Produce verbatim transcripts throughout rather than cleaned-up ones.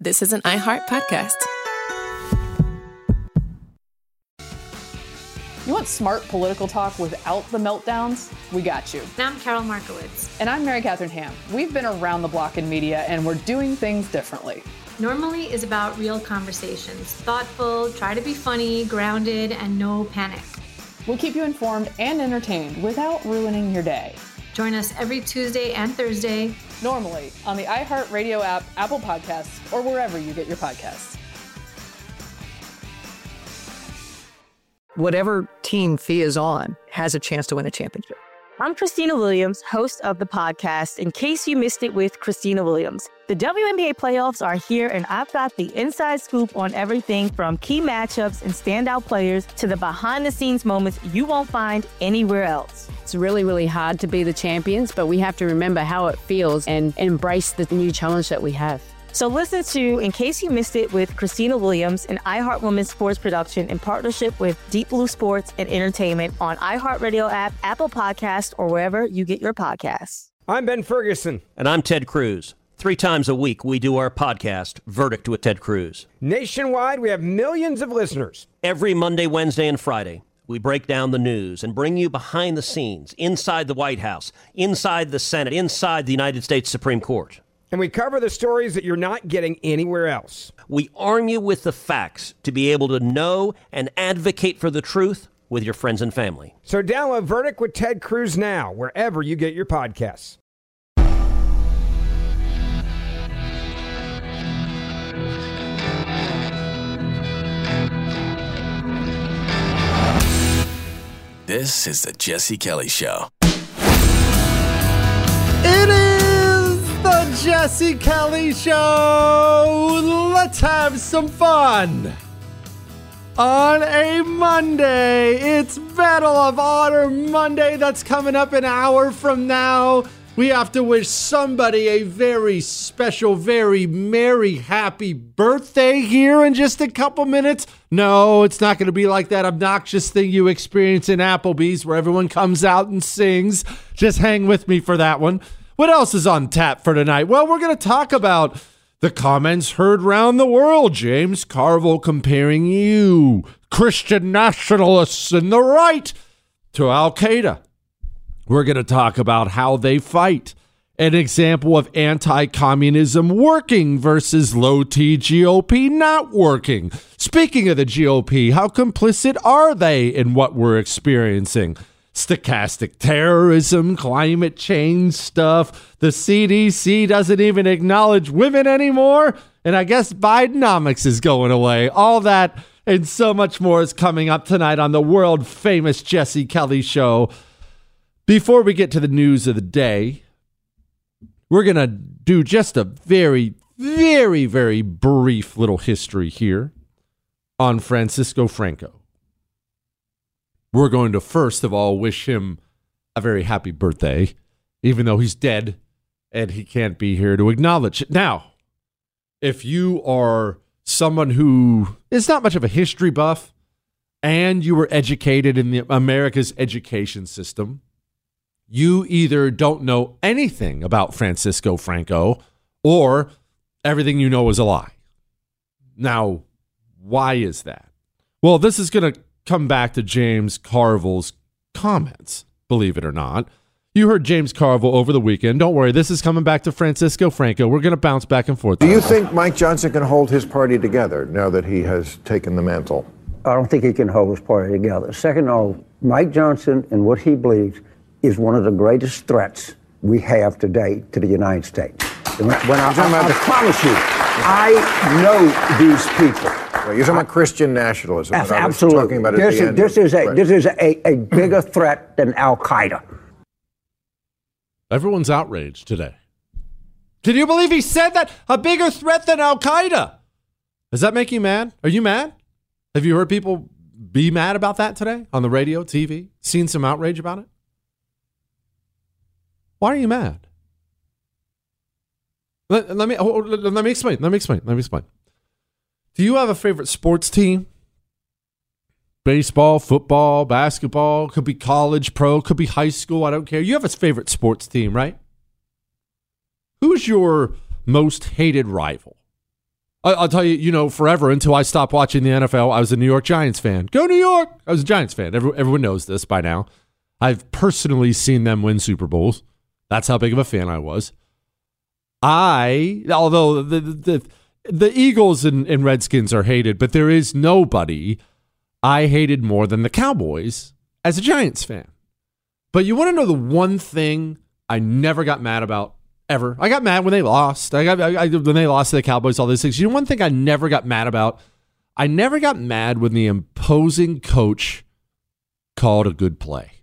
This is an iHeart podcast. You want smart political talk without the meltdowns? We got you. And I'm Carol Markowitz. And I'm Mary Catherine Ham. We've been around the block in media, and we're doing things differently. Normally is about real conversations. Thoughtful, try to be funny, grounded, and no panic. We'll keep you informed and entertained without ruining your day. Join us every Tuesday and Thursday. Normally on the iHeartRadio app, Apple Podcasts, or wherever you get your podcasts. Whatever team Fee is on has a chance to win a championship. I'm Christina Williams, host of the podcast, In Case You Missed It with Christina Williams. The W N B A playoffs are here, and I've got the inside scoop on everything from key matchups and standout players to the behind-the-scenes moments you won't find anywhere else. It's really, really hard to be the champions, but we have to remember how it feels and embrace the new challenge that we have. So listen to In Case You Missed It with Christina Williams, an iHeart Women's Sports production in partnership with Deep Blue Sports and Entertainment on iHeartRadio app, Apple Podcasts, or wherever you get your podcasts. I'm Ben Ferguson. And I'm Ted Cruz. Three times a week, we do our podcast, Verdict with Ted Cruz. Nationwide, we have millions of listeners. Every Monday, Wednesday, and Friday, we break down the news and bring you behind the scenes, inside the White House, inside the Senate, inside the United States Supreme Court. And we cover the stories that you're not getting anywhere else. We arm you with the facts to be able to know and advocate for the truth with your friends and family. So download Verdict with Ted Cruz now, wherever you get your podcasts. This is the Jesse Kelly Show. It is the Jesse Kelly Show. Let's have some fun. On a Monday, it's Battle of Honor Monday. That's coming up an hour from now. We have to wish somebody a very special, very merry, happy birthday here in just a couple minutes. No, it's not going to be like that obnoxious thing you experience in Applebee's where everyone comes out and sings. Just hang with me for that one. What else is on tap for tonight? Well, we're going to talk about the comments heard round the world. James Carville comparing you, Christian nationalists and the right, to Al-Qaeda. We're going to talk about how they fight. An example of anti-communism working versus low-T G O P not working. Speaking of the G O P, how complicit are they in what we're experiencing? Stochastic terrorism, climate change stuff. The C D C doesn't even acknowledge women anymore. And I guess Bidenomics is going away. All that and so much more is coming up tonight on the world-famous Jesse Kelly Show. Before we get to the news of the day, we're going to do just a very, very, very brief little history here on Francisco Franco. We're going to first of all wish him a very happy birthday, even though he's dead and he can't be here to acknowledge it. Now, if you are someone who is not much of a history buff and you were educated in the America's education system, you either don't know anything about Francisco Franco or everything you know is a lie. Now, why is that? Well, this is going to come back to James Carville's comments, believe it or not. You heard James Carville over the weekend. Don't worry, this is coming back to Francisco Franco. We're going to bounce back and forth. Do you think Mike Johnson can hold his party together now that he has taken the mantle? I don't think he can hold his party together. Second of all, Mike Johnson and what he believes is one of the greatest threats we have today to the United States. When I, I, I, I promise you, I know these people. Well, you're talking about Christian nationalism. Absolutely. I was talking about this, is, this, is a, right. this is a, a bigger threat than Al-Qaeda. Everyone's outraged today. Can you believe he said that? A bigger threat than Al-Qaeda. Does that make you mad? Are you mad? Have you heard people be mad about that today on the radio, T V? Seen some outrage about it? Why are you mad? Let, let me let me explain. Let me explain. Let me explain. Do you have a favorite sports team? Baseball, football, basketball, could be college, pro, could be high school, I don't care. You have a favorite sports team, right? Who's your most hated rival? I, I'll tell you, you know, forever until I stopped watching the N F L, I was a New York Giants fan. Go New York! I was a Giants fan. Every, everyone knows this by now. I've personally seen them win Super Bowls. That's how big of a fan I was. I, although the the, the Eagles and, and Redskins are hated, but there is nobody I hated more than the Cowboys as a Giants fan. But you want to know the one thing I never got mad about ever? I got mad when they lost. I got I, I, when they lost to the Cowboys, all these things. You know one thing I never got mad about? I never got mad when the imposing coach called a good play.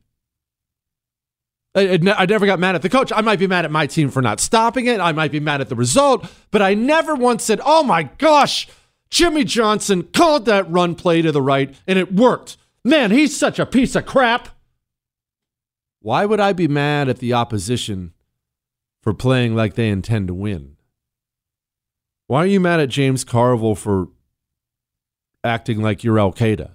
I, I never got mad at the coach. I might be mad at my team for not stopping it. I might be mad at the result, but I never once said, oh my gosh, Jimmy Johnson called that run play to the right and it worked. Man, he's such a piece of crap. Why would I be mad at the opposition for playing like they intend to win? Why are you mad at James Carville for acting like you're Al Qaeda?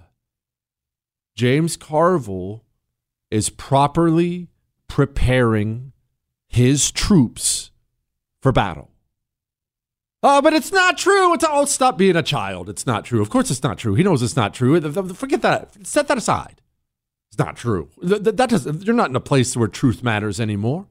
James Carville is properly preparing his troops for battle. Oh, but it's not true. It's all, stop being a child. It's not true. Of course it's not true. He knows it's not true. Forget that. Set that aside. It's not true. That, that doesn't, you're not in a place where truth matters anymore.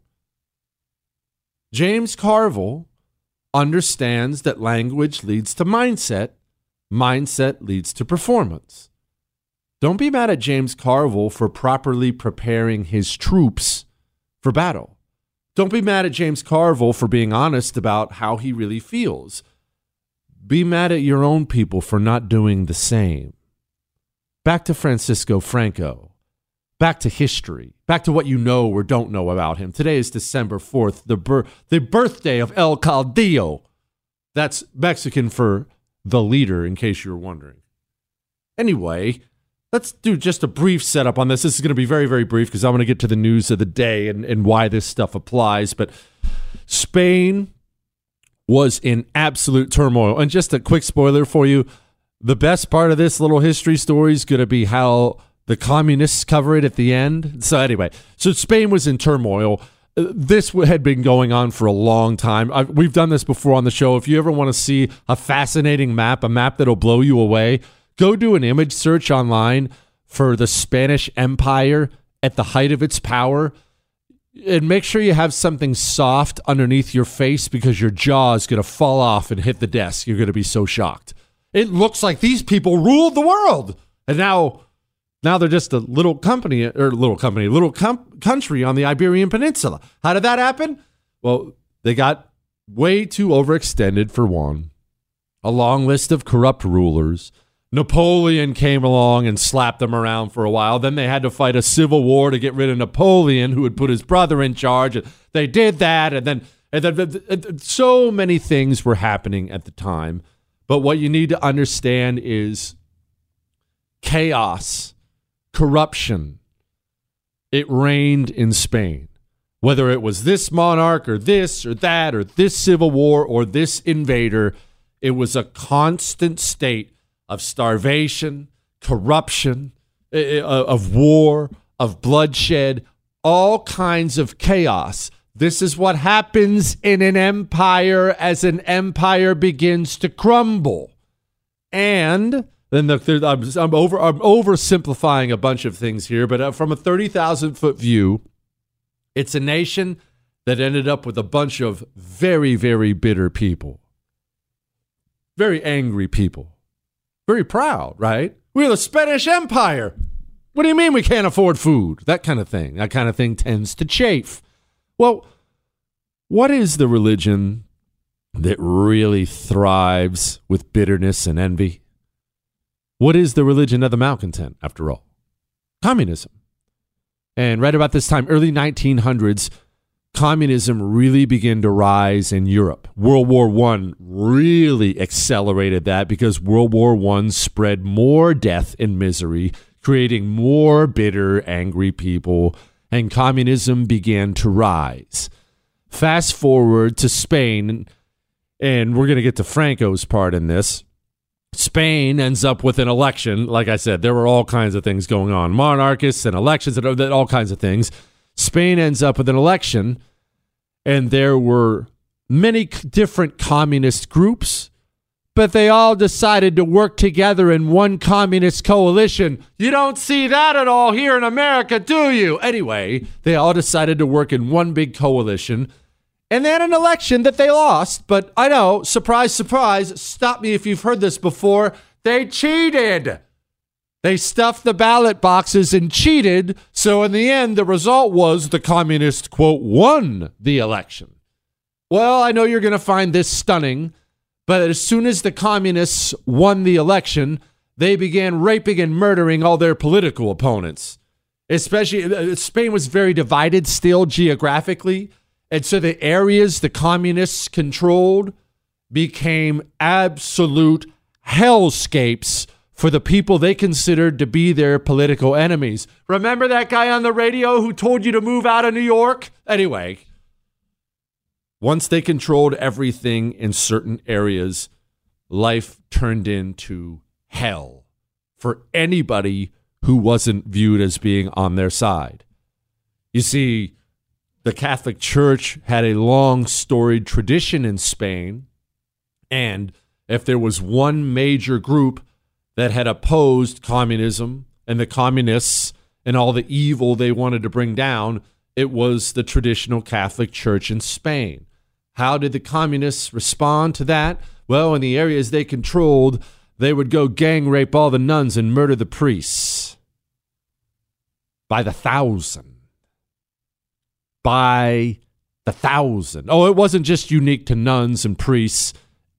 James Carville understands that language leads to mindset. Mindset leads to performance. Don't be mad at James Carville for properly preparing his troops for battle. Don't be mad at James Carville for being honest about how he really feels. Be mad at your own people for not doing the same. Back to Francisco Franco. Back to history. Back to what you know or don't know about him. Today is December fourth, the, bir- the birthday of El Caudillo. That's Mexican for the leader, in case you were wondering. Anyway, let's do just a brief setup on this. This is going to be very, very brief because I'm going to get to the news of the day and, and why this stuff applies. But Spain was in absolute turmoil. And just a quick spoiler for you, the best part of this little history story is going to be how the communists cover it at the end. So anyway, so Spain was in turmoil. This had been going on for a long time. I've, we've done this before on the show. If you ever want to see a fascinating map, a map that'll blow you away, go do an image search online for the Spanish Empire at the height of its power, and make sure you have something soft underneath your face because your jaw is going to fall off and hit the desk. You're going to be so shocked. It looks like these people ruled the world, and now, now they're just a little company or little company, little com- country on the Iberian Peninsula. How did that happen? Well, they got way too overextended for one. A long list of corrupt rulers. Napoleon came along and slapped them around for a while. Then they had to fight a civil war to get rid of Napoleon, who had put his brother in charge. They did that, and then, and then so many things were happening at the time. But what you need to understand is chaos, corruption. It reigned in Spain. Whether it was this monarch or this or that or this civil war or this invader, it was a constant state of starvation, corruption, of war, of bloodshed, all kinds of chaos. This is what happens in an empire as an empire begins to crumble. And then the, the, I'm, I'm over I'm oversimplifying a bunch of things here, but from a thirty thousand foot view, it's a nation that ended up with a bunch of very, very bitter people, very angry people. Very proud, right? We're the Spanish Empire. What do you mean we can't afford food? That kind of thing. That kind of thing tends to chafe. Well, what is the religion that really thrives with bitterness and envy? What is the religion of the malcontent, after all? Communism. And right about this time, early nineteen hundreds, communism really began to rise in Europe. World War One really accelerated that because World War One spread more death and misery, creating more bitter, angry people, and communism began to rise. Fast forward to Spain, and we're going to get to Franco's part in this. Spain ends up with an election. Like I said, there were all kinds of things going on. Monarchists and elections and all kinds of things. Spain ends up with an election, and there were many different communist groups but they all decided to work together in one communist coalition. You don't see that at all here in America, do you? Anyway, they all decided to work in one big coalition. And they had an election that they lost. But I know, surprise, surprise, stop me if you've heard this before. They cheated. They stuffed the ballot boxes and cheated. So in the end, the result was the communists, quote, won the election. Well, I know you're going to find this stunning. But as soon as the communists won the election, they began raping and murdering all their political opponents. Especially, Spain was very divided still geographically. And so the areas the communists controlled became absolute hellscapes for the people they considered to be their political enemies. Remember that guy on the radio who told you to move out of New York? Anyway. Once they controlled everything in certain areas, life turned into hell for anybody who wasn't viewed as being on their side. You see, the Catholic Church had a long storied tradition in Spain, and if there was one major group that had opposed communism and the communists and all the evil they wanted to bring down, it was the traditional Catholic Church in Spain. How did the communists respond to that? Well, in the areas they controlled, they would go gang rape all the nuns and murder the priests. By the thousand. By the thousand. Oh, it wasn't just unique to nuns and priests.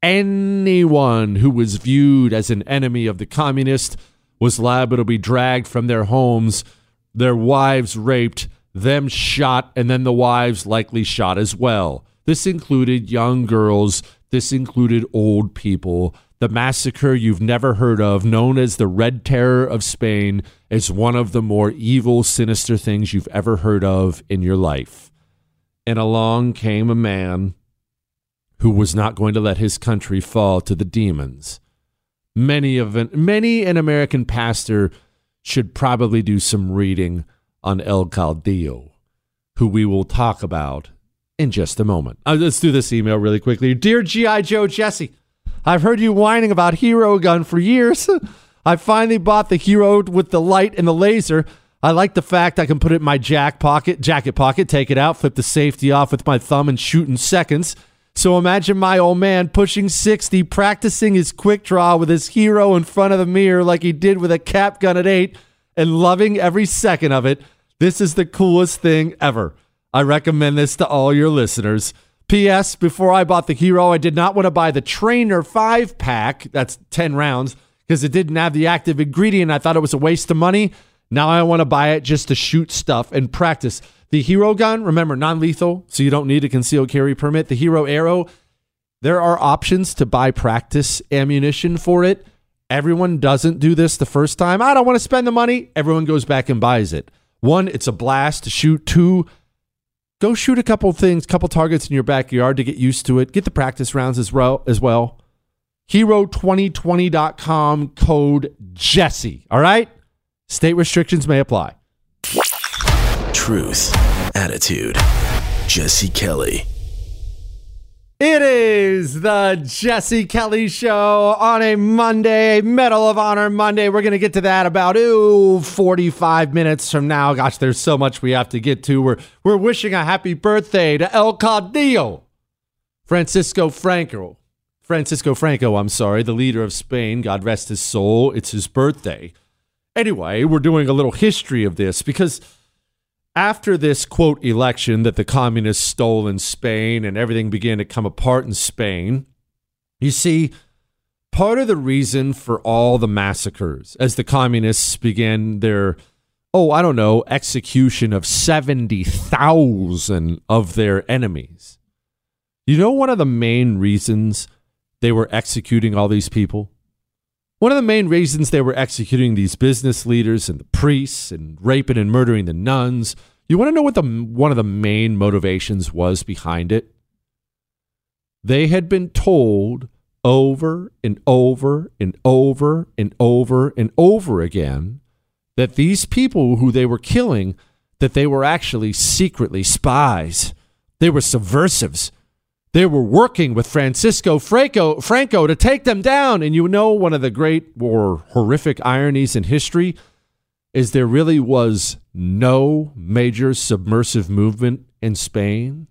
Anyone who was viewed as an enemy of the communists was liable to be dragged from their homes, their wives raped, them shot, and then the wives likely shot as well. This included young girls. This included old people. The massacre you've never heard of, known as the Red Terror of Spain, is one of the more evil, sinister things you've ever heard of in your life. And along came a man who was not going to let his country fall to the demons. Many of an, many an American pastor should probably do some reading on El Caudillo, who we will talk about in just a moment. Uh, let's do this email really quickly. Dear G I. Joe Jesse, I've heard you whining about Hero Gun for years. I finally bought the Hero with the light and the laser. I like the fact I can put it in my jack pocket, jacket pocket, take it out, flip the safety off with my thumb and shoot in seconds. So imagine my old man pushing sixty, practicing his quick draw with his Hero in front of the mirror like he did with a cap gun at eight and loving every second of it. This is the coolest thing ever. I recommend this to all your listeners. P S. Before I bought the Hero, I did not want to buy the Trainer five pack, that's ten rounds, because it didn't have the active ingredient. I thought it was a waste of money. Now I want to buy it just to shoot stuff and practice. The Hero gun, remember, non-lethal, so you don't need a concealed carry permit. The Hero Arrow, there are options to buy practice ammunition for it. Everyone doesn't do this the first time. I don't want to spend the money. Everyone goes back and buys it. One, it's a blast to shoot. Two, go shoot a couple things, couple targets in your backyard to get used to it. Get the practice rounds as well. As well. Hero twenty twenty dot com, code Jesse. All right? State restrictions may apply. Truth, attitude, Jesse Kelly. It is the Jesse Kelly Show on a Monday, Medal of Honor Monday. We're going to get to that about, ooh, forty-five minutes from now. Gosh, there's so much we have to get to. We're, we're wishing a happy birthday to El Caudillo, Francisco Franco. Francisco Franco, I'm sorry, the leader of Spain. God rest his soul. It's his birthday. Anyway, we're doing a little history of this because after this, quote, election that the communists stole in Spain and everything began to come apart in Spain, you see, part of the reason for all the massacres as the communists began their, oh, I don't know, execution of seventy thousand of their enemies. You know one of the main reasons they were executing all these people? One of the main reasons they were executing these business leaders and the priests and raping and murdering the nuns, you want to know what the one of the main motivations was behind it? They had been told over and over and over and over and over again that these people who they were killing, that they were actually secretly spies. They were subversives. They were working with Francisco Franco, Franco to take them down. And you know, one of the great or horrific ironies in history is there really was no major subversive movement in Spain.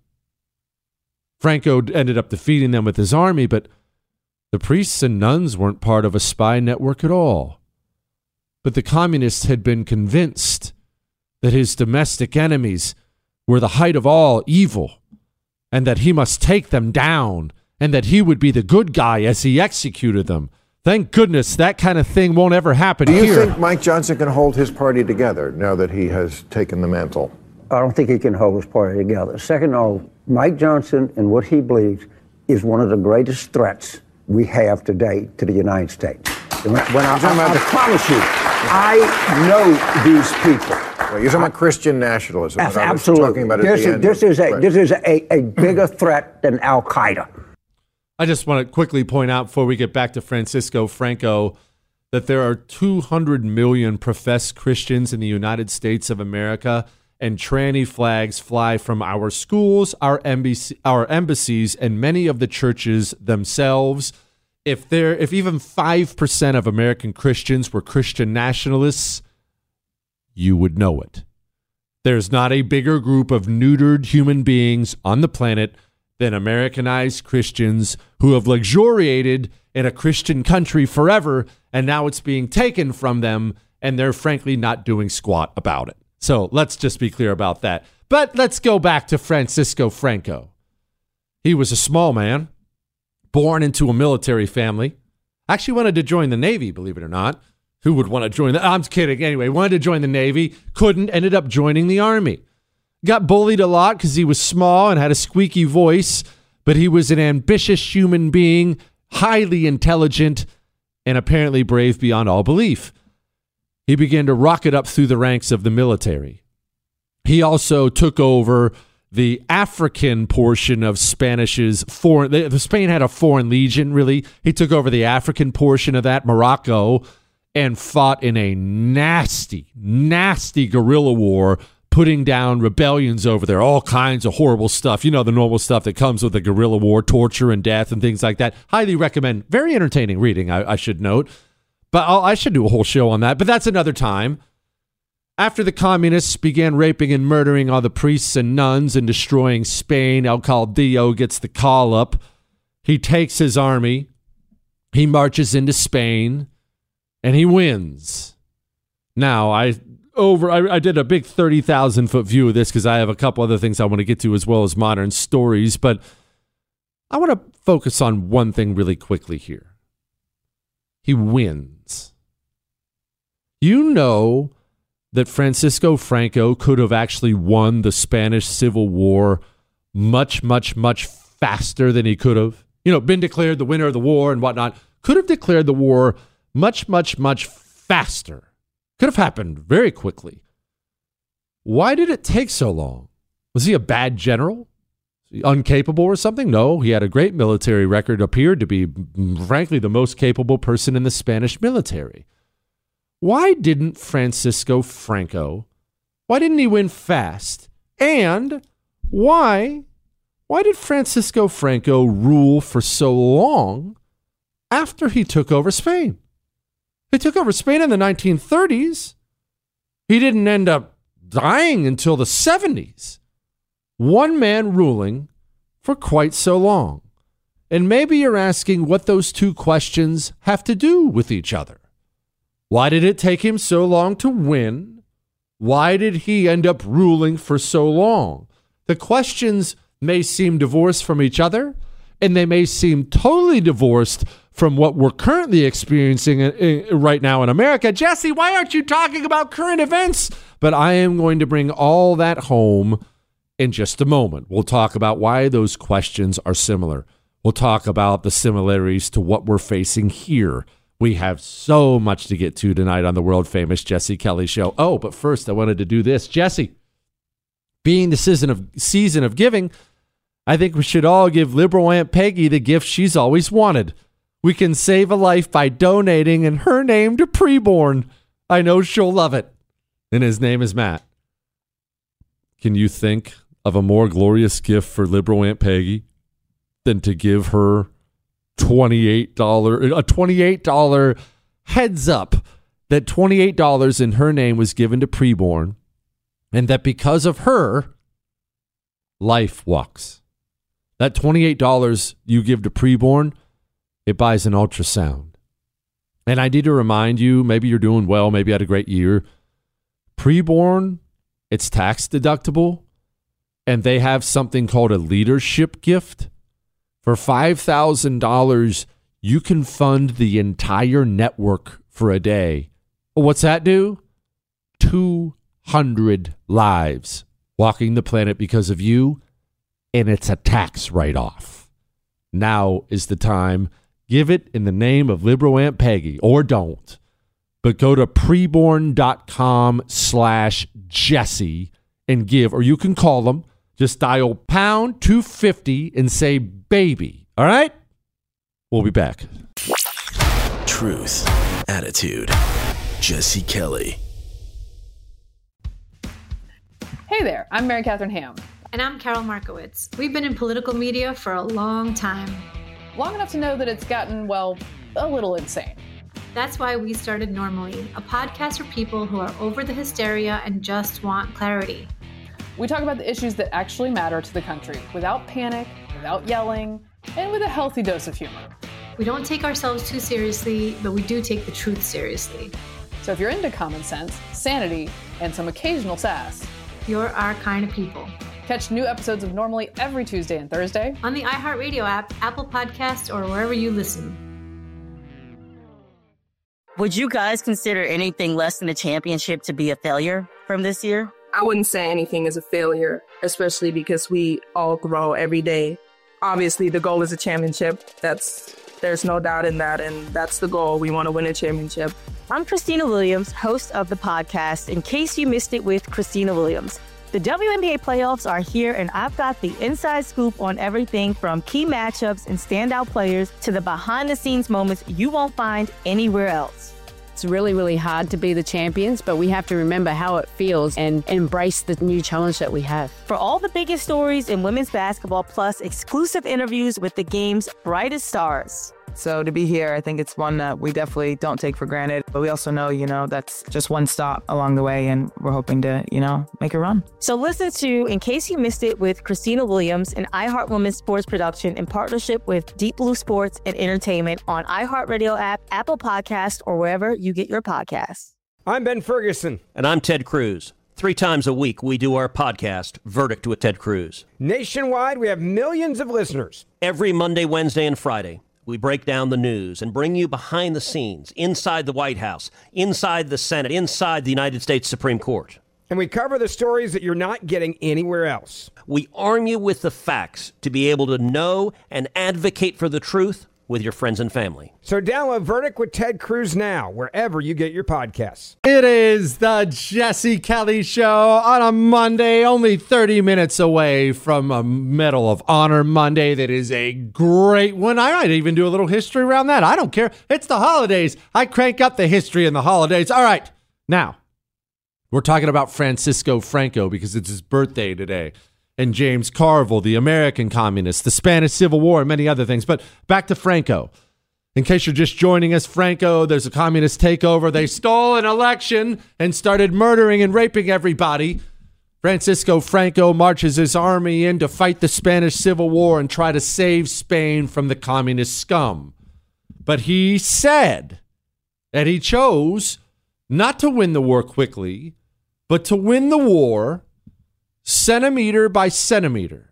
Franco ended up defeating them with his army, but the priests and nuns weren't part of a spy network at all. But the communists had been convinced that his domestic enemies were the height of all evil, and that he must take them down, and that he would be the good guy as he executed them. Thank goodness that kind of thing won't ever happen here. Do you here. think Mike Johnson can hold his party together now that he has taken the mantle? I don't think he can hold his party together. Second of all, Mike Johnson and what he believes is one of the greatest threats we have today to the United States. When, when I, I, I promise you, I know these people. Well, you're talking about Christian nationalism. Yes, absolutely. Talking about this, is, this, is a, right. this is a, a bigger threat than Al-Qaeda. I just want to quickly point out before we get back to Francisco Franco that there are two hundred million professed Christians in the United States of America, and tranny flags fly from our schools, our embassy, our embassies, and many of the churches themselves. If there, if even five percent of American Christians were Christian nationalists, you would know it. There's not a bigger group of neutered human beings on the planet than Americanized Christians who have luxuriated in a Christian country forever, and now it's being taken from them, and they're frankly not doing squat about it. So let's just be clear about that. But let's go back to Francisco Franco. He was a small man, born into a military family. Actually wanted to join the Navy, believe it or not. Who would want to join the... I'm kidding. Anyway, wanted to join the Navy, couldn't, ended up joining the Army. Got bullied a lot because he was small and had a squeaky voice, but he was an ambitious human being, highly intelligent, and apparently brave beyond all belief. He began to rocket up through the ranks of the military. He also took over the African portion of Spanish's foreign... The, Spain had a foreign legion, really. He took over the African portion of that, Morocco, and fought in a nasty, nasty guerrilla war, putting down rebellions over there, all kinds of horrible stuff. You know, the normal stuff that comes with a guerrilla war, torture and death and things like that. Highly recommend. Very entertaining reading, I, I should note. But I'll, I should do a whole show on that, but that's another time. After the communists began raping and murdering all the priests and nuns and destroying Spain, El Caudillo gets the call up. He takes his army. He marches into Spain, and he wins. Now, I... Over, I, I did a big thirty thousand foot view of this because I have a couple other things I want to get to as well as modern stories, but I want to focus on one thing really quickly here. He wins. You know that Francisco Franco could have actually won the Spanish Civil War much, much, much faster than he could have. You know, been declared the winner of the war and whatnot. Could have declared the war much, much, much faster. Could have happened very quickly. Why did it take so long? Was he a bad general? Was he incapable or something? No, he had a great military record, appeared to be, frankly, the most capable person in the Spanish military. Why didn't Francisco Franco, why didn't he win fast? And why, why did Francisco Franco rule for so long after he took over Spain? He took over Spain in the nineteen thirties. He didn't end up dying until the seventies. One man ruling for quite so long. And maybe you're asking what those two questions have to do with each other. Why did it take him so long to win? Why did he end up ruling for so long? The questions may seem divorced from each other, and they may seem totally divorced from what we're currently experiencing right now in America. Jesse, why aren't you talking about current events? But I am going to bring all that home in just a moment. We'll talk about why those questions are similar. We'll talk about the similarities to what we're facing here. We have so much to get to tonight on the world-famous Jesse Kelly Show. Oh, but first I wanted to do this. Jesse, being the season of season of giving, I think we should all give liberal Aunt Peggy the gift she's always wanted. We can save a life by donating in her name to Preborn. I know she'll love it. And his name is Matt. Can you think of a more glorious gift for liberal Aunt Peggy than to give her twenty-eight dollars, a twenty-eight dollars heads up that twenty-eight dollars in her name was given to preborn, and that because of her, life walks. That twenty-eight dollars you give to preborn, it buys an ultrasound. And I need to remind you, maybe you're doing well, maybe you had a great year. Preborn, it's tax deductible, and they have something called a leadership gift. For five thousand dollars, you can fund the entire network for a day. Well, what's that do? two hundred lives walking the planet because of you, and it's a tax write-off. Now is the time. Give it in the name of Liberal Aunt Peggy, or don't. But go to preborn.com slash Jesse and give, or you can call them. Just dial pound two fifty and say baby. All right? We'll be back. Truth, attitude, Jesse Kelly. Hey there, I'm Mary Catherine Ham. And I'm Carol Markowitz. We've been in political media for a long time. Long enough to know that it's gotten, well, a little insane. That's why we started Normally, a podcast for people who are over the hysteria and just want clarity. We talk about the issues that actually matter to the country without panic, without yelling, and with a healthy dose of humor. We don't take ourselves too seriously, but we do take the truth seriously. So if you're into common sense, sanity, and some occasional sass, you're our kind of people. Catch new episodes of Normally every Tuesday and Thursday on the iHeartRadio app, Apple Podcasts, or wherever you listen. Would you guys consider anything less than a championship to be a failure from this year? I wouldn't say anything is a failure, especially because we all grow every day. Obviously, the goal is a championship. That's there's no doubt in that, and that's the goal. We want to win a championship. I'm Christina Williams, host of the podcast, In Case You Missed It with Christina Williams. The W N B A playoffs are here, and I've got the inside scoop on everything from key matchups and standout players to the behind-the-scenes moments you won't find anywhere else. It's really, really hard to be the champions, but we have to remember how it feels and embrace the new challenge that we have. For all the biggest stories in women's basketball, plus exclusive interviews with the game's brightest stars. So to be here, I think it's one that we definitely don't take for granted. But we also know, you know, that's just one stop along the way, and we're hoping to, you know, make a run. So listen to In Case You Missed It with Christina Williams, an iHeart Women's sports production in partnership with Deep Blue Sports and Entertainment on iHeartRadio app, Apple Podcasts, or wherever you get your podcasts. I'm Ben Ferguson. And I'm Ted Cruz. Three times a week, we do our podcast, Verdict with Ted Cruz. Nationwide, we have millions of listeners. Every Monday, Wednesday, and Friday, we break down the news and bring you behind the scenes, inside the White House, inside the Senate, inside the United States Supreme Court. And we cover the stories that you're not getting anywhere else. We arm you with the facts to be able to know and advocate for the truth with your friends and family. So download Verdict with Ted Cruz now, wherever you get your podcasts. It is the Jesse Kelly Show on a Monday, only thirty minutes away from a Medal of Honor Monday. That is a great one. I might even do a little history around that. I don't care. It's the holidays. I crank up the history in the holidays. All right. Now, we're talking about Francisco Franco because it's his birthday today. And James Carville, the American communist, the Spanish Civil War, and many other things. But back to Franco. In case you're just joining us, Franco, there's a communist takeover. They stole an election and started murdering and raping everybody. Francisco Franco marches his army in to fight the Spanish Civil War and try to save Spain from the communist scum. But he said that he chose not to win the war quickly, but to win the war centimeter by centimeter.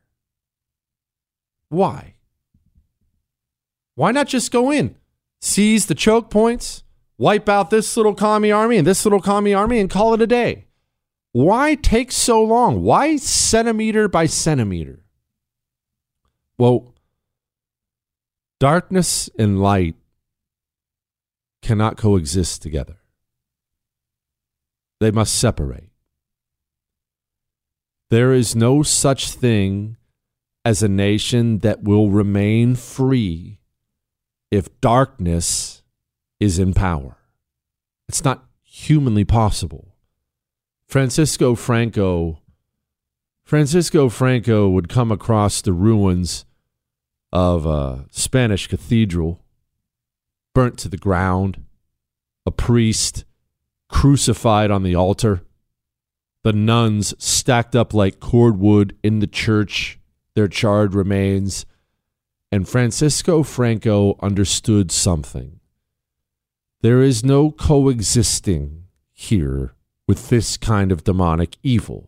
Why? Why not just go in, seize the choke points, wipe out this little commie army and this little commie army and call it a day? Why take so long? Why centimeter by centimeter? Well, darkness and light cannot coexist together. They must separate. There is no such thing as a nation that will remain free if darkness is in power. It's not humanly possible. Francisco Franco, Francisco Franco would come across the ruins of a Spanish cathedral burnt to the ground, a priest crucified on the altar, the nuns stacked up like cordwood in the church, their charred remains, and Francisco Franco understood something. There is no coexisting here with this kind of demonic evil.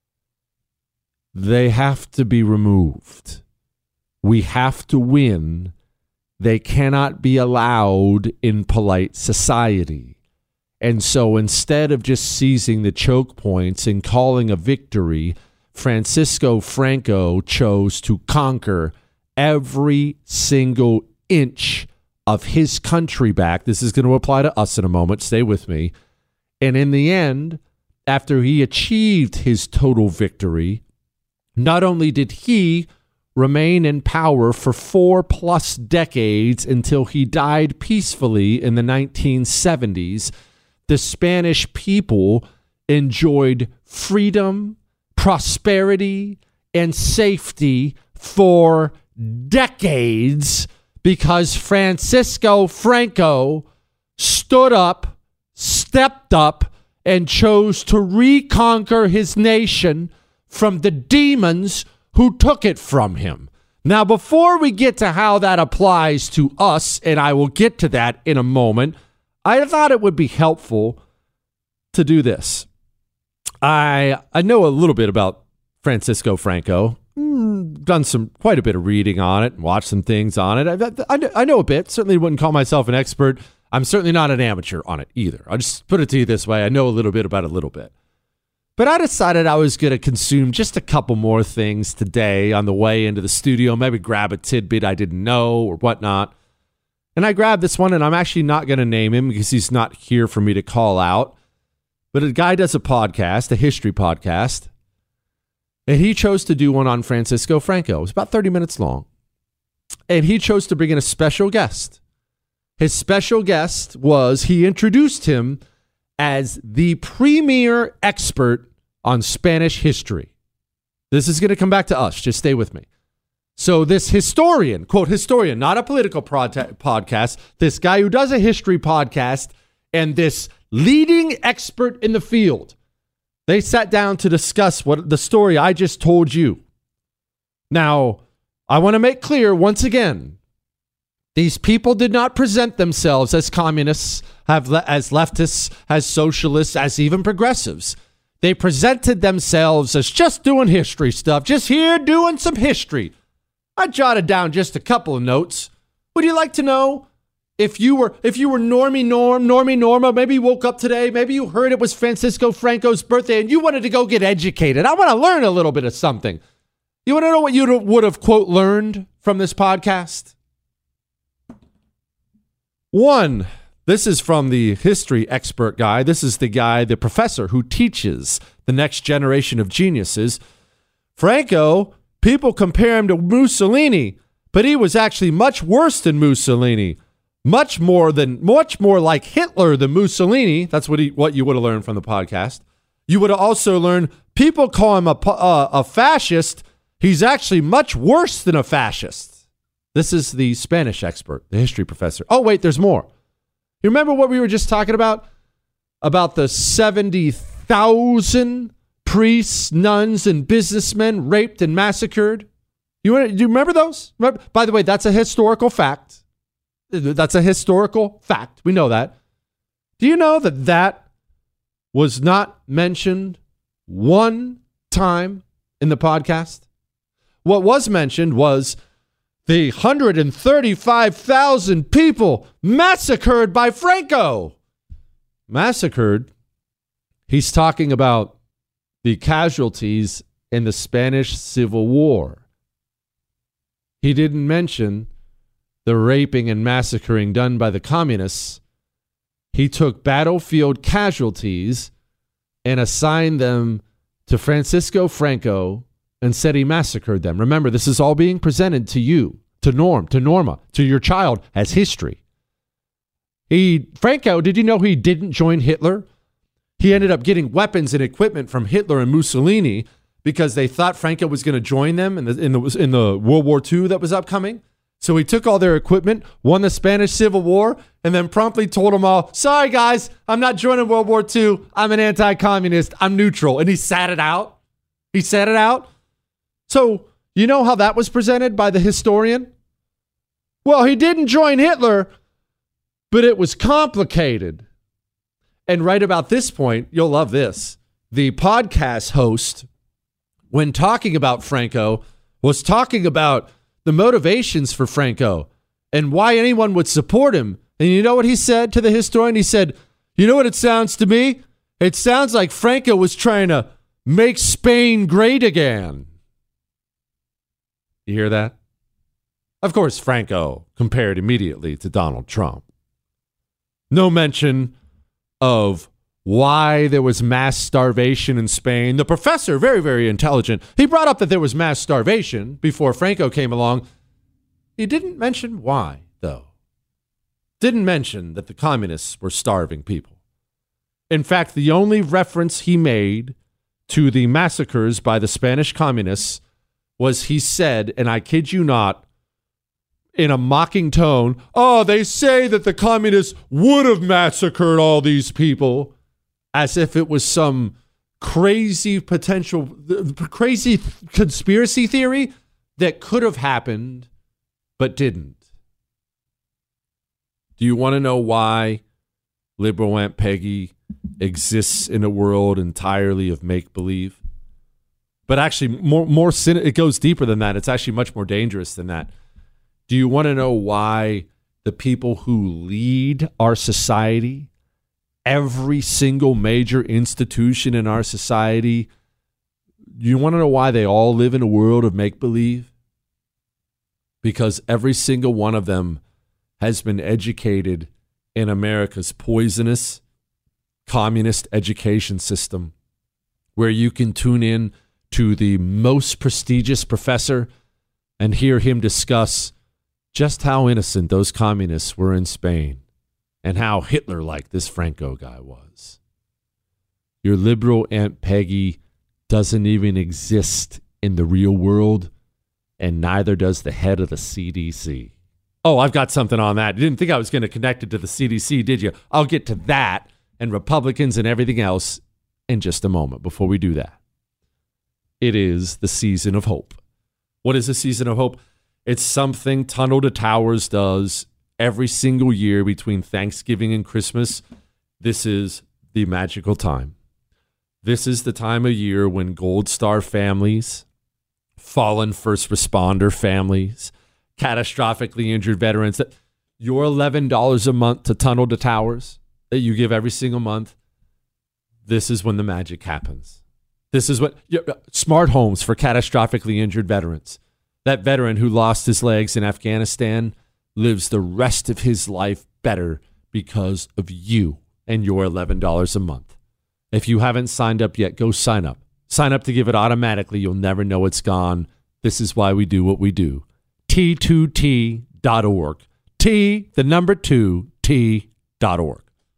They have to be removed. We have to win. They cannot be allowed in polite society. And so instead of just seizing the choke points and calling a victory, Francisco Franco chose to conquer every single inch of his country back. This is going to apply to us in a moment. Stay with me. And in the end, after he achieved his total victory, not only did he remain in power for four plus decades until he died peacefully in the nineteen seventies, the Spanish people enjoyed freedom, prosperity, and safety for decades because Francisco Franco stood up, stepped up, and chose to reconquer his nation from the demons who took it from him. Now, before we get to how that applies to us, and I will get to that in a moment, I thought it would be helpful to do this. I I know a little bit about Francisco Franco. Mm, done some quite a bit of reading on it, watched some things on it. I, I, I know a bit. Certainly wouldn't call myself an expert. I'm certainly not an amateur on it either. I'll just put it to you this way. I know a little bit about it a little bit. But I decided I was going to consume just a couple more things today on the way into the studio, maybe grab a tidbit I didn't know or whatnot. And I grabbed this one, and I'm actually not going to name him because he's not here for me to call out. But a guy does a podcast, a history podcast, and he chose to do one on Francisco Franco. It was about thirty minutes long. And he chose to bring in a special guest. His special guest was, he introduced him as the premier expert on Spanish history. This is going to come back to us. Just stay with me. So this historian, quote, historian, not a political prod- podcast, this guy who does a history podcast, and this leading expert in the field, they sat down to discuss what the story I just told you. Now, I want to make clear once again, these people did not present themselves as communists, have le- as leftists, as socialists, as even progressives. They presented themselves as just doing history stuff, just here doing some history. I jotted down just a couple of notes. Would you like to know if you were if you were Normie Norm, Normie Norma, maybe you woke up today, maybe you heard it was Francisco Franco's birthday and you wanted to go get educated. I want to learn a little bit of something. You want to know what you would have, quote, learned from this podcast? One, this is from the history expert guy. This is the guy, the professor who teaches the next generation of geniuses. Franco, people compare him to Mussolini, but he was actually much worse than Mussolini. Much more than, much more like Hitler than Mussolini. That's what he, what you would have learned from the podcast. You would have also learned people call him a, uh, a fascist. He's actually much worse than a fascist. This is the Spanish expert, the history professor. Oh, wait, there's more. You remember what we were just talking about? About the seventy thousand priests, nuns, and businessmen raped and massacred? You, do you remember those? Remember? By the way, that's a historical fact. That's a historical fact. We know that. Do you know that that was not mentioned one time in the podcast? What was mentioned was the one hundred thirty-five thousand people massacred by Franco. Massacred? He's talking about the casualties in the Spanish Civil War. He didn't mention the raping and massacring done by the communists. He took battlefield casualties and assigned them to Francisco Franco and said he massacred them. Remember, this is all being presented to you, to Norm, to Norma, to your child as history. He, Franco, did you know he didn't join Hitler? He ended up getting weapons and equipment from Hitler and Mussolini because they thought Franco was going to join them in the, in the in the World War Two that was upcoming. So he took all their equipment, won the Spanish Civil War, and then promptly told them all, sorry, guys, I'm not joining World War Two. I'm an anti-communist. I'm neutral. And he sat it out. He sat it out. So you know how that was presented by the historian? Well, he didn't join Hitler, but it was complicated. And right about this point, you'll love this. The podcast host, when talking about Franco, was talking about the motivations for Franco and why anyone would support him. And you know what he said to the historian? He said, you know what it sounds to me? It sounds like Franco was trying to make Spain great again. You hear that? Of course, Franco compared immediately to Donald Trump. No mention of why there was mass starvation in Spain. The professor, very, very intelligent, he brought up that there was mass starvation before Franco came along. He didn't mention why, though. Didn't mention that the communists were starving people. In fact, the only reference he made to the massacres by the Spanish communists was he said, and I kid you not, in a mocking tone, oh, they say that the communists would have massacred all these people, as if it was some crazy potential, crazy conspiracy theory that could have happened, but didn't. Do you want to know why liberal Aunt Peggy exists in a world entirely of make-believe? But actually, more, more sin- it goes deeper than that. It's actually much more dangerous than that. Do you want to know why the people who lead our society, every single major institution in our society, you want to know why they all live in a world of make-believe? Because every single one of them has been educated in America's poisonous communist education system, where you can tune in to the most prestigious professor and hear him discuss just how innocent those communists were in Spain and how Hitler-like this Franco guy was. Your liberal Aunt Peggy doesn't even exist in the real world, and neither does the head of the C D C. Oh, I've got something on that. You didn't think I was going to connect it to the C D C, did you? I'll get to that and Republicans and everything else in just a moment. Before we do that, it is the season of hope. What is the season of hope? It's something Tunnel to Towers does every single year between Thanksgiving and Christmas. This is the magical time. This is the time of year when Gold Star families, fallen first responder families, catastrophically injured veterans, that your eleven dollars a month to Tunnel to Towers that you give every single month, this is when the magic happens. This is what smart homes for catastrophically injured veterans. That veteran who lost his legs in Afghanistan lives the rest of his life better because of you and your eleven dollars a month. If you haven't signed up yet, go sign up. Sign up to give it automatically. You'll never know it's gone. This is why we do what we do. T two T dot org. T, the number two, T dot org.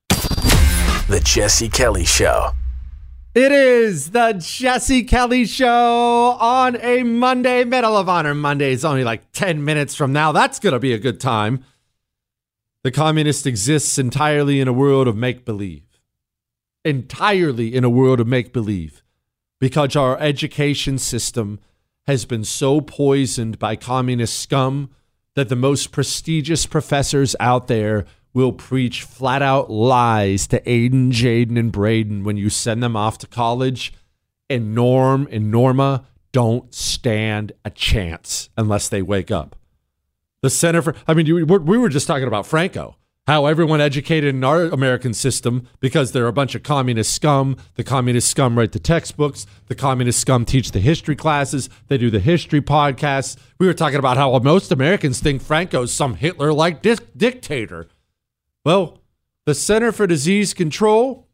The Jesse Kelly Show. It is the Jesse Kelly Show on a Monday. Medal of Honor Monday is only like ten minutes from now. That's going to be a good time. The communist exists entirely in a world of make-believe. Entirely in a world of make-believe. Because our education system has been so poisoned by communist scum that the most prestigious professors out there will preach flat-out lies to Aiden, Jaden, and Braden when you send them off to college. And Norm and Norma don't stand a chance unless they wake up. The Center for... I mean, you, we were just talking about Franco. How everyone educated in our American system, because they're a bunch of communist scum. The communist scum write the textbooks. The communist scum teach the history classes. They do the history podcasts. We were talking about how most Americans think Franco's some Hitler-like di- dictator. Well, the Center for Disease Control,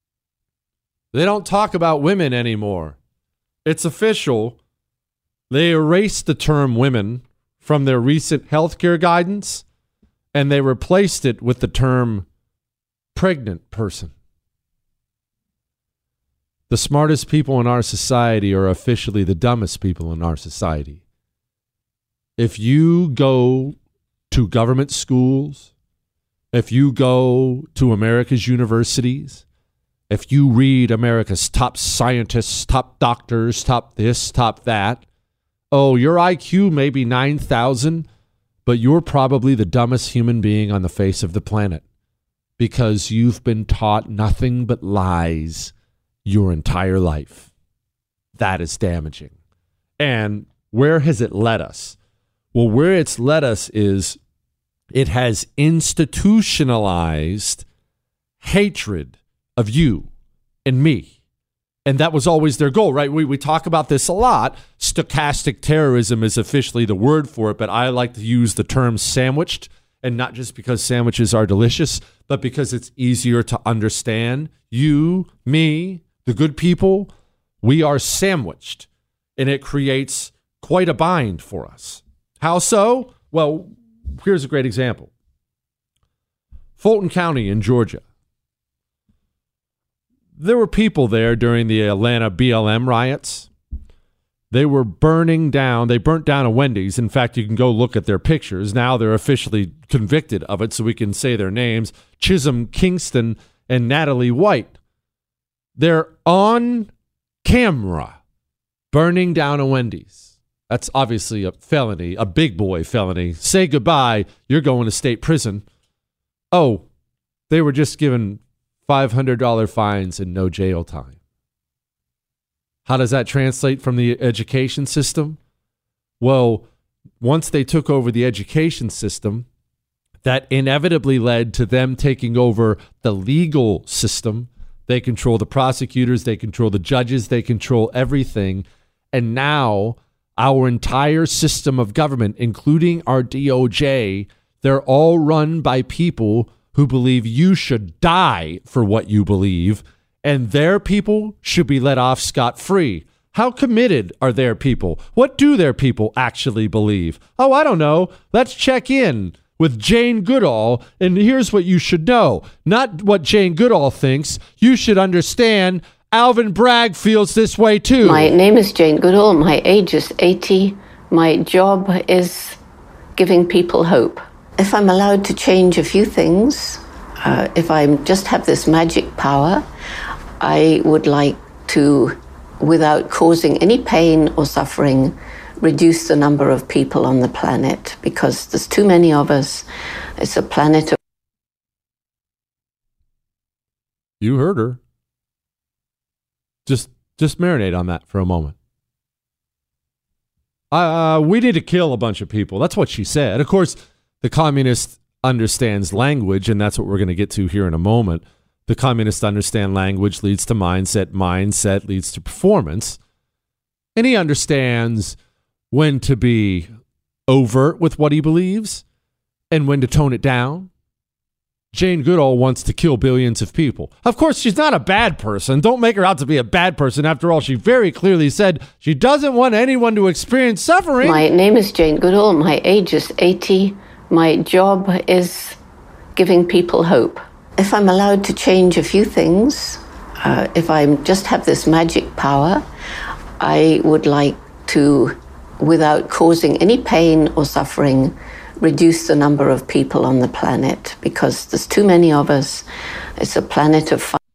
they don't talk about women anymore. It's official. They erased the term women from their recent healthcare guidance, and they replaced it with the term pregnant person. The smartest people in our society are officially the dumbest people in our society. if you go to government schools, if you go to America's universities, if you read America's top scientists, top doctors, top this, top that, oh, your I Q may be nine thousand, but you're probably the dumbest human being on the face of the planet because you've been taught nothing but lies your entire life. That is damaging. And where has it led us? Well, where it's led us is it has institutionalized hatred of you and me. And that was always their goal, right? We we talk about this a lot. Stochastic terrorism is officially the word for it, but I like to use the term sandwiched, and not just because sandwiches are delicious, but because it's easier to understand. You, me, the good people, we are sandwiched, and it creates quite a bind for us. How so? Well, here's a great example. Fulton County in Georgia. There were people there during the Atlanta B L M riots. They were burning down. They burnt down a Wendy's. In fact, you can go look at their pictures. Now they're officially convicted of it, so we can say their names. Chisholm Kingston and Natalie White. They're on camera burning down a Wendy's. That's obviously a felony, a big boy felony. Say goodbye. You're going to state prison. Oh, they were just given five hundred dollars fines and no jail time. How does that translate from the education system? Well, once they took over the education system, that inevitably led to them taking over the legal system. They control the prosecutors, they control the judges, they control everything. And now our entire system of government, including our D O J, they're all run by people who believe you should die for what you believe, and their people should be let off scot-free. How committed are their people? What do their people actually believe? Oh, I don't know. Let's check in with Jane Goodall, and here's what you should know. Not what Jane Goodall thinks. You should understand Alvin Bragg feels this way too. My name is Jane Goodall. My age is eighty. My job is giving people hope. If I'm allowed to change a few things, uh, if I just have this magic power, I would like to, without causing any pain or suffering, reduce the number of people on the planet, because there's too many of us. It's a planet of... You heard her. Just, just marinate on that for a moment. Uh, we need to kill a bunch of people. That's what she said. Of course, the communist understands language, and that's what we're going to get to here in a moment. The communists understand language leads to mindset. Mindset leads to performance. And he understands when to be overt with what he believes and when to tone it down. Jane Goodall wants to kill billions of people. Of course, she's not a bad person. Don't make her out to be a bad person. After all, she very clearly said she doesn't want anyone to experience suffering. My name is Jane Goodall. My age is eighty. My job is giving people hope. If I'm allowed to change a few things, uh, if I just have this magic power, I would like to, without causing any pain or suffering, reduce the number of people on the planet, because there's too many of us. It's a planet of fun.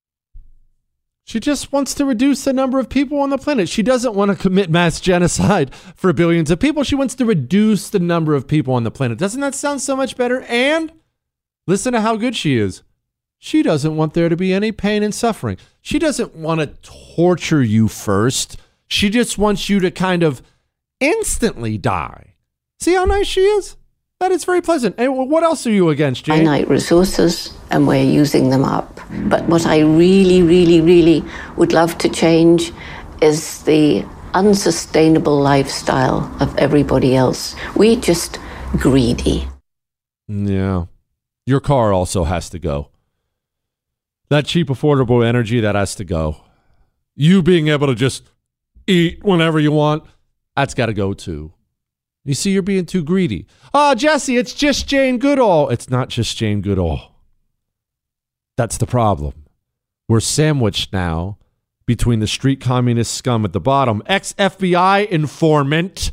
She just wants to reduce the number of people on the planet. She doesn't want to commit mass genocide for billions of people. She wants to reduce the number of people on the planet. Doesn't that sound so much better? And listen to how good she is. She doesn't want there to be any pain and suffering. She doesn't want to torture you first. She just wants you to kind of instantly die. See how nice she is? That is very pleasant. And what else are you against, Jane? Finite resources, and we're using them up. But what I really, really, really would love to change is the unsustainable lifestyle of everybody else. We're just greedy. Yeah. Your car also has to go. That cheap, affordable energy, that has to go. You being able to just eat whenever you want, that's got to go too. You see, you're being too greedy. Oh, Jesse, it's just Jane Goodall. It's not just Jane Goodall. That's the problem. We're sandwiched now between the street communist scum at the bottom, ex-F B I informant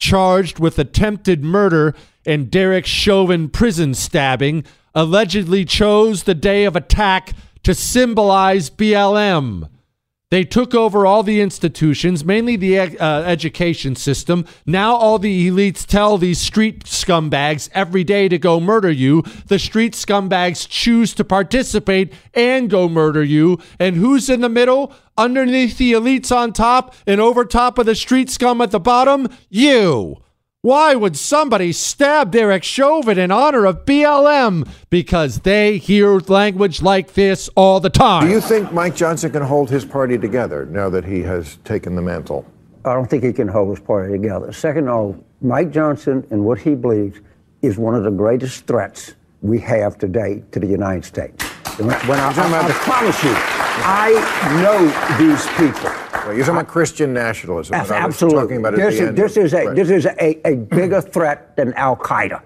charged with attempted murder and Derek Chauvin prison stabbing, allegedly chose the day of attack to symbolize B L M. They took over all the institutions, mainly the uh, education system. Now all the elites tell these street scumbags every day to go murder you. The street scumbags choose to participate and go murder you. And who's in the middle? Underneath the elites on top and over top of the street scum at the bottom? You. Why would somebody stab Derek Chauvin in honor of B L M? Because they hear language like this all the time. Do you think Mike Johnson can hold his party together now that he has taken the mantle? I don't think he can hold his party together. Second of all, Mike Johnson and what he believes is one of the greatest threats we have today to the United States. When I, when I, I, I promise you, I know these people. Well, you're talking about Christian nationalism. Absolutely. I was talking about this, is, this is a right. this is a, a bigger threat than Al Qaeda.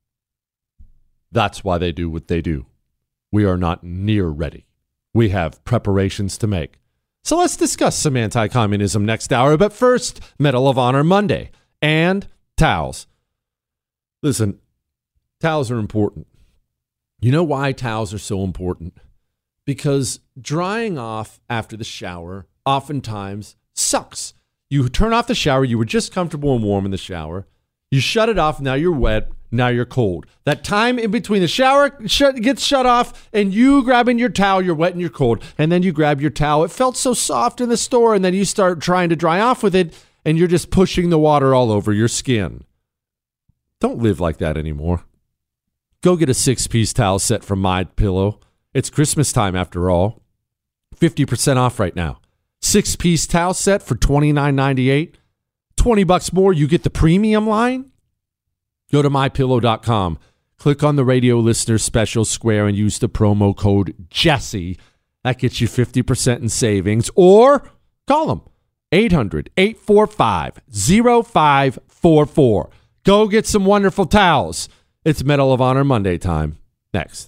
That's why they do what they do. We are not near ready. We have preparations to make. So let's discuss some anti-communism next hour. But first, Medal of Honor Monday and towels. Listen, towels are important. You know why towels are so important? Because drying off after the shower oftentimes sucks. You turn off the shower, you were just comfortable and warm in the shower. You shut it off, now you're wet, now you're cold. That time in between the shower shut, gets shut off and you grabbing your towel, you're wet and you're cold. And then you grab your towel. It felt so soft in the store and then you start trying to dry off with it and you're just pushing the water all over your skin. Don't live like that anymore. Go get a six-piece towel set from MyPillow. It's Christmas time after all. fifty percent off right now. Six-piece towel set for twenty-nine ninety-eight. twenty bucks more, you get the premium line. Go to my pillow dot com. Click on the radio listener special square and use the promo code Jesse. That gets you fifty percent in savings. Or call them. eight hundred, eight four five, zero five four four. Go get some wonderful towels. It's Medal of Honor Monday time. Next.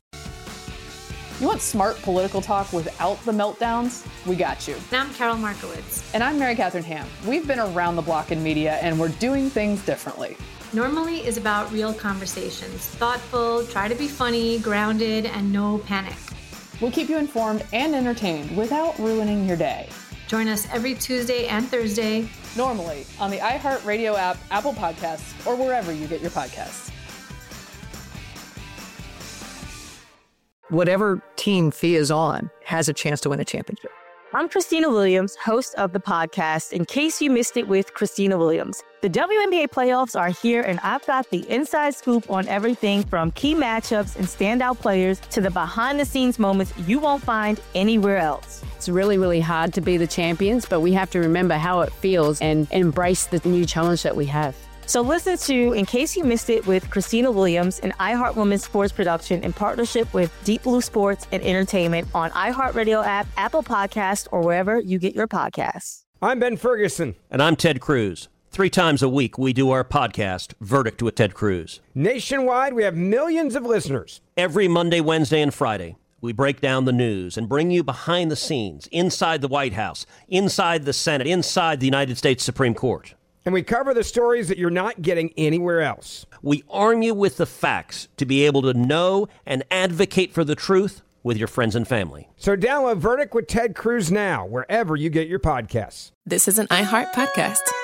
You want smart political talk without the meltdowns? We got you. And I'm Carol Markowitz. And I'm Mary Catherine Ham. We've been around the block in media, and we're doing things differently. Normally is about real conversations. Thoughtful, try to be funny, grounded, and no panic. We'll keep you informed and entertained without ruining your day. Join us every Tuesday and Thursday. Normally on the iHeartRadio app, Apple Podcasts, or wherever you get your podcasts. Whatever team Fia is on has a chance to win a championship. I'm Christina Williams, host of the podcast, In Case You Missed It with Christina Williams. The W N B A playoffs are here, and I've got the inside scoop on everything from key matchups and standout players to the behind-the-scenes moments you won't find anywhere else. It's really, really hard to be the champions, but we have to remember how it feels and embrace the new challenge that we have. So listen to In Case You Missed It with Christina Williams, an iHeart Women's Sports production in partnership with Deep Blue Sports and Entertainment on iHeartRadio app, Apple Podcasts, or wherever you get your podcasts. I'm Ben Ferguson. And I'm Ted Cruz. Three times a week, we do our podcast, Verdict with Ted Cruz. Nationwide, we have millions of listeners. Every Monday, Wednesday, and Friday, we break down the news and bring you behind the scenes, inside the White House, inside the Senate, inside the United States Supreme Court. And we cover the stories that you're not getting anywhere else. We arm you with the facts to be able to know and advocate for the truth with your friends and family. So download Verdict with Ted Cruz now, wherever you get your podcasts. This is an iHeart podcast.